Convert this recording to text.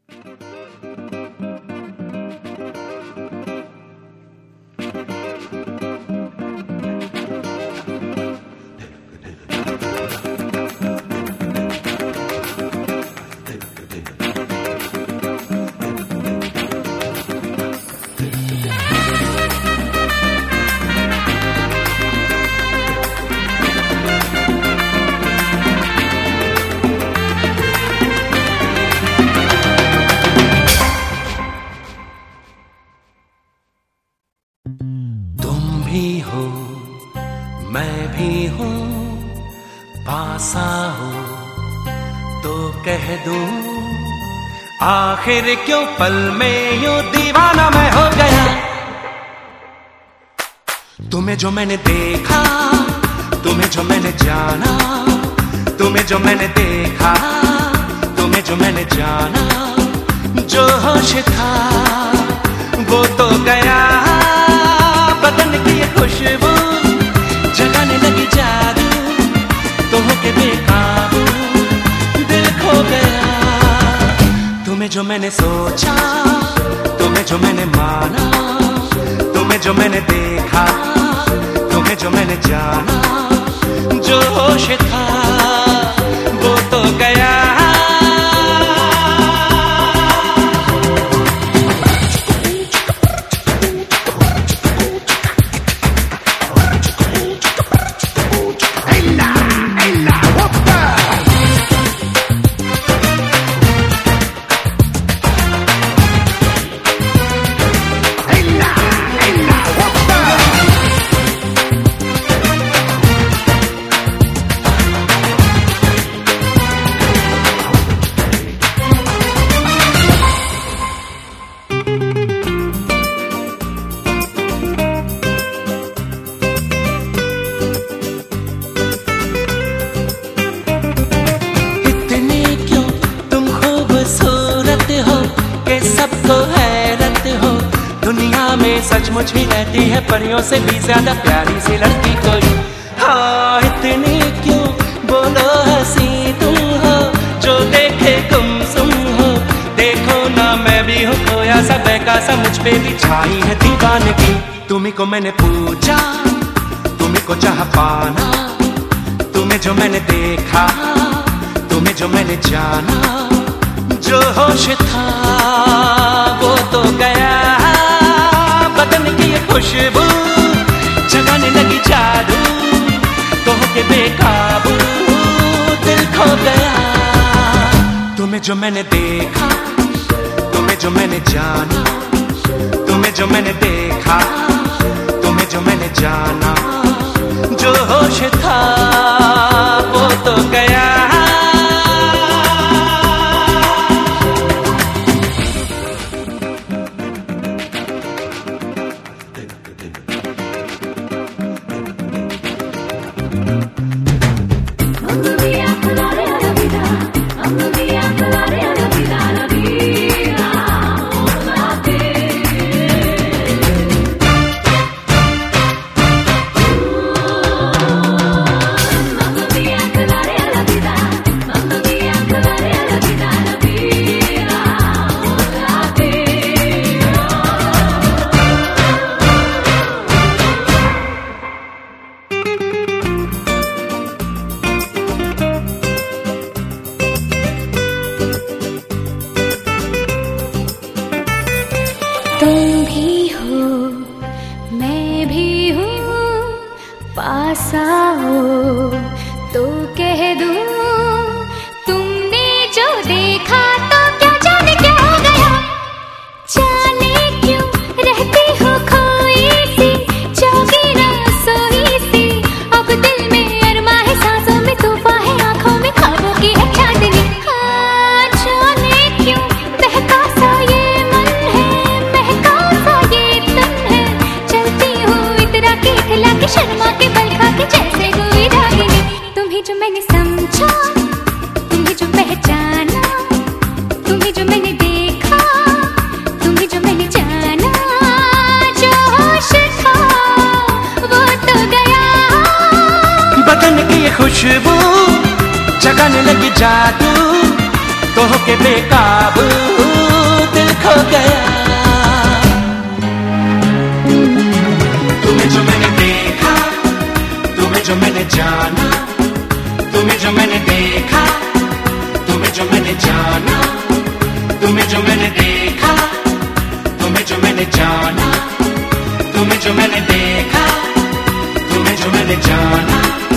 मैं भी हूँ, पास आओ तो कह दूं, आखिर क्यों पल में यूं दीवाना मैं हो गया। तुम्हें जो मैंने देखा, तुम्हें जो मैंने जाना, तुम्हें जो मैंने देखा, तुम्हें जो मैंने जाना, जो होश था वो तो गया। बदन की ये खुशबू जगाने लगी जादू, तो होके बेकाबू दिल खो गया। तुम्हें जो मैंने सोचा, तुम्हें जो मैंने माना, तुम्हें जो मैंने देखा, तुम्हें जो मैंने जाना, जो होश था वो तो गया। सबको हैरत हो, दुनिया में सचमुच ही रहती है परियों से भी ज्यादा प्यारी सी लड़की कोई। हाँ इतनी क्यों बोलो हंसी तुम हो, जो देखे गुमसुम हो। देखो ना मैं भी हूँ खोया सा बहका सा, मुझ पे भी छाई है दीवानगी। तुम्ही को मैंने पूछा, तुम्ही को चाह पाना, तुम्हें जो मैंने देखा, तुम्हें जो मैंने जाना, जो होश था वो तो गया। बदन की ये खुशबू जगाने लगी जादू, तो होके बेकाबू दिल खो गया। तुम्हें जो मैंने देखा, तुम्हें जो मैंने जाना, तुम्हें जो मैंने देखा, तुम्हें जो मैंने जाना, जो होश था वो तो गया। तुम भी हो, मैं भी हूँ, पास आओ तो कह दूं, तुमने जो देखा तो क्या जाने क्या हो गया। जाने क्यों रहती हो खोई सी, जागी ना सोई सी। अब दिल में अरमा है, सांसों में तूफान है, आंखों में ख्वाबों की है चांदनी। हाँ जाने क्यों बहका सा ये मन है, महका सा ये तन है। चलती हूँ इतरा के खिला के, शर्मा के बल खा के जैसे कोई रागिनी। तुम्हें जो मैंने समझा, तुम्हें जो पहचाना, तुम्हें जो मैंने देखा, तुम्हें जो मैंने जाना, जो होश था वो तो गया। बदन की ये खुशबू जगाने लगी जादू, तो होके बेकाबू दिल खो गया। तुम्हें जो मैंने देखा, तुम्हें जो मैंने जाना, तुम्हें जो मैंने देखा, तुम्हें जो मैंने जाना, तुम्हें जो मैंने देखा, तुम्हें जो मैंने जाना, तुम्हें जो मैंने देखा, तुम्हें जो मैंने जाना।